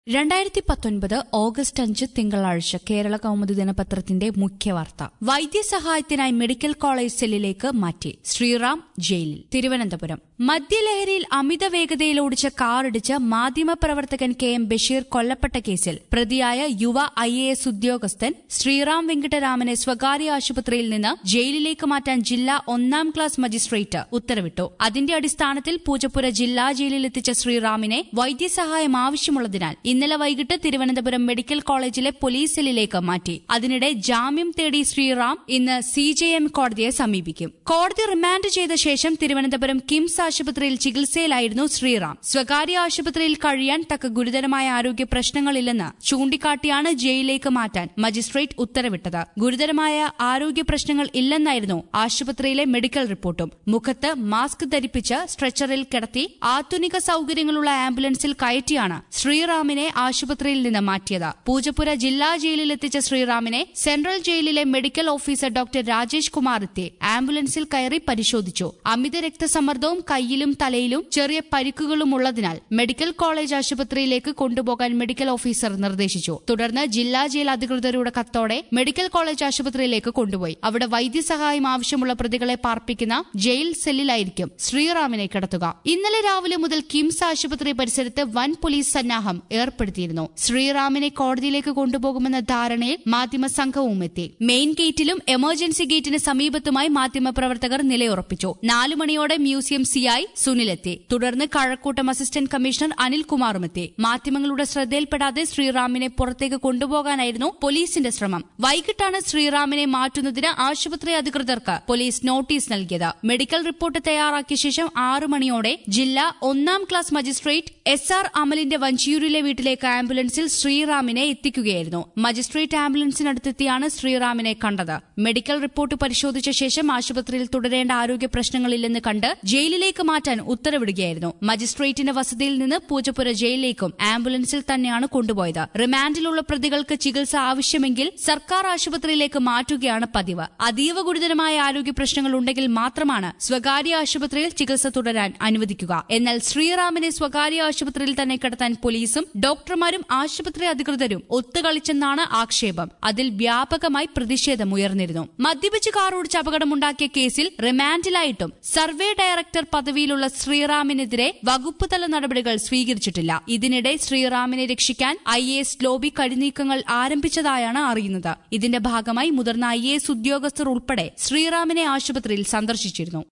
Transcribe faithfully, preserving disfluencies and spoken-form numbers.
രണ്ടായിരത്തി പത്തൊൻപത് ഓഗസ്റ്റ് അഞ്ച് തിങ്കളാഴ്ച കേരള കൗമുദി ദിനപത്രത്തിന്റെ മുഖ്യവാർത്ത. വൈദ്യസഹായത്തിനായി മെഡിക്കൽ കോളേജ് സെല്ലിലേക്ക് മാറ്റി. ശ്രീറാം ജയിലിൽ. തിരുവനന്തപുരം. മദ്യലഹരിയിൽ അമിത വേഗതയിൽ ഓടിച്ച കാറിടിച്ച് മാധ്യമപ്രവർത്തകൻ കെ എം ബഷീർ കൊല്ലപ്പെട്ട കേസിൽ പ്രതിയായ യുവ ഐ എ എസ് ഉദ്യോഗസ്ഥൻ ശ്രീറാം വെങ്കിട്ടരാമനെ സ്വകാര്യ ആശുപത്രിയിൽ നിന്ന് ജയിലിലേക്ക് മാറ്റാൻ ജില്ലാ ഒന്നാം ക്ലാസ് മജിസ്ട്രേറ്റ് ഉത്തരവിട്ടു. അതിന്റെ അടിസ്ഥാനത്തിൽ പൂജപ്പുര ജില്ലാ ജയിലിലെത്തിച്ച ശ്രീറാമിനെ വൈദ്യസഹായം ആവശ്യമുള്ളതിനാൽ ഇന്നലെ വൈകിട്ട് തിരുവനന്തപുരം മെഡിക്കൽ കോളേജിലെ പോലീസ് സെല്ലിലേക്ക് മാറ്റി. അതിനിടെ ജാമ്യം തേടി ശ്രീറാം ഇന്ന് സി ജെ എം കോടതിയെ സമീപിക്കും. കോടതി റിമാൻഡ് ചെയ്ത ശേഷം തിരുവനന്തപുരം കിംസ് ആശുപത്രിയിൽ ചികിത്സയിലായിരുന്നു ശ്രീറാം. സ്വകാര്യ ആശുപത്രിയിൽ കഴിയാൻ തക്ക ഗുരുതരമായ ആരോഗ്യ പ്രശ്നങ്ങളില്ലെന്ന് ചൂണ്ടിക്കാട്ടിയാണ് ജയിലിലേക്ക് മാറ്റാൻ മജിസ്ട്രേറ്റ് ഉത്തരവിട്ടത്. ഗുരുതരമായ ആരോഗ്യ പ്രശ്നങ്ങൾ ഇല്ലെന്നായിരുന്നു ആശുപത്രിയിലെ മെഡിക്കൽ റിപ്പോർട്ടും. മുഖത്ത് മാസ്ക് ധരിപ്പിച്ച് സ്ട്രെച്ചറിൽ കിടത്തി ആധുനിക സൌകര്യങ്ങളുള്ള ആംബുലൻസിൽ കയറ്റിയാണ് ശ്രീറാമിനെ ആശുപത്രിയിൽ നിന്ന് മാറ്റിയത്. പൂജപ്പുര ജില്ലാ ജയിലിലെത്തിച്ച ശ്രീറാമിനെ സെൻട്രൽ ജയിലിലെ medical officer doctor Rajesh Kumar എത്തി ആംബുലൻസിൽ കയറി പരിശോധിച്ചു. അമിത രക്തസമ്മർദ്ദവും കൈയിലും തലയിലും ചെറിയ പരിക്കുകളും ഉള്ളതിനാൽ മെഡിക്കൽ കോളേജ് ആശുപത്രിയിലേക്ക് കൊണ്ടുപോകാൻ മെഡിക്കൽ ഓഫീസർ നിർദ്ദേശിച്ചു. തുടർന്ന് ജില്ലാ ജയിൽ അധികൃതരുടെ കത്തോടെ മെഡിക്കൽ കോളേജ് ആശുപത്രിയിലേക്ക് കൊണ്ടുപോയി. അവിടെ വൈദ്യസഹായം ആവശ്യമുള്ള പ്രതികളെ പാർപ്പിക്കുന്ന ജയിൽ സെല്ലിലായിരിക്കും ശ്രീറാമിനെ കിടത്തുക. ഇന്നലെ രാവിലെ മുതൽ കിംസ് ആശുപത്രി പരിസരത്ത് വൻ പോലീസ് സന്നാഹം ഏർപ്പെടുത്തിയിരുന്നു. ശ്രീറാമിനെ കോടതിയിലേക്ക് കൊണ്ടുപോകുമെന്ന ധാരണയിൽ മാധ്യമ സംഘവും എത്തി. മെയിൻ ഗേറ്റിലും എമർജൻസി ഗേറ്റിന് സമീപത്തുമായി മാധ്യമപ്രവർത്തകർ നിലയുറപ്പിച്ചു. നാലു മണിയോടെ മ്യൂസിയം സിഐ സുനിലെത്തി. തുടർന്ന് കഴക്കൂട്ടം അസിസ്റ്റന്റ് കമ്മീഷണർ അനിൽകുമാറും എത്തി. മാധ്യമങ്ങളുടെ ശ്രദ്ധയിൽപ്പെടാതെ ശ്രീറാമിനെ പുറത്തേക്ക് കൊണ്ടുപോകാനായിരുന്നു പോലീസിന്റെ ശ്രമം. വൈകിട്ടാണ് ശ്രീറാമിനെ മാറ്റുന്നതിന് ആശുപത്രി അധികൃതർക്ക് പോലീസ് നോട്ടീസ് നൽകിയത്. മെഡിക്കൽ റിപ്പോർട്ട് തയ്യാറാക്കിയ ശേഷം ആറു മണിയോടെ ജില്ലാ ഒന്നാം ക്ലാസ് മജിസ്ട്രേറ്റ് എസ് ആർ അമലിന്റെ വഞ്ചിയൂരിലെ വീട്ടിലേക്ക് ആംബുലൻസിൽ ശ്രീറാമിനെ എത്തിക്കുകയായിരുന്നു. മജിസ്ട്രേറ്റ് ആംബുലൻസിനടുത്തെത്തിയാണ് ശ്രീറാമിനെ കണ്ടത്. മെഡിക്കൽ റിപ്പോർട്ട് പരിശോധിച്ച ശേഷം ആശുപത്രിയിൽ തുടരേണ്ട ആരോഗ്യ പ്രശ്നങ്ങളില്ലെന്ന് കണ്ട് ജയിലിലേക്ക് മാറ്റാൻ ഉത്തരവിടുകയായിരുന്നു. മജിസ്ട്രേറ്റിന്റെ വസതിയിൽ നിന്ന് പൂജപ്പുര ജയിലിലേക്കും ആംബുലൻസിൽ തന്നെയാണ് കൊണ്ടുപോയത്. റിമാൻഡിലുള്ള പ്രതികൾക്ക് ചികിത്സ ആവശ്യമെങ്കിൽ സർക്കാർ ആശുപത്രിയിലേക്ക് മാറ്റുകയാണ് പതിവ്. അതീവ ഗുരുതരമായ ആരോഗ്യ പ്രശ്നങ്ങൾ ഉണ്ടെങ്കിൽ മാത്രമാണ് സ്വകാര്യ ആശുപത്രിയിൽ ചികിത്സ തുടരാൻ അനുവദിക്കുക. എന്നാൽ ശ്രീറാമിനെ സ്വകാര്യ ആശുപത്രിയിൽ തന്നെ കിടത്താൻ പോലീസും ഡോക്ടർമാരും ആശുപത്രി അധികൃതരും ഒത്തുകളിച്ചെന്നാണ് ആക്ഷേപം. അതിൽ വ്യാപകമായി പ്രതിഷേധമുയർന്നിരുന്നു. മദ്യപിച്ച് കാറോടിച്ച് അപകടമുണ്ടാക്കിയ കേസിൽ റിമാൻഡിലായിട്ടും സർവേ ഡയറക്ടർ പദവിയിലുള്ള ശ്രീറാമിനെതിരെ വകുപ്പുതല നടപടികൾ സ്വീകരിച്ചിട്ടില്ല. ഇതിനിടെ ശ്രീറാമിനെ രക്ഷിക്കാൻ ഐ എ എസ് ലോബി കടിനീക്കങ്ങൾ ആരംഭിച്ചതായാണ് അറിയുന്നത്. ഇതിന്റെ ഭാഗമായി മുതിർന്ന ഐ എ എസ് ഉദ്യോഗസ്ഥർ ഉൾപ്പെടെ ശ്രീറാമിനെ ആശുപത്രിയിൽ സന്ദർശിച്ചിരുന്നു.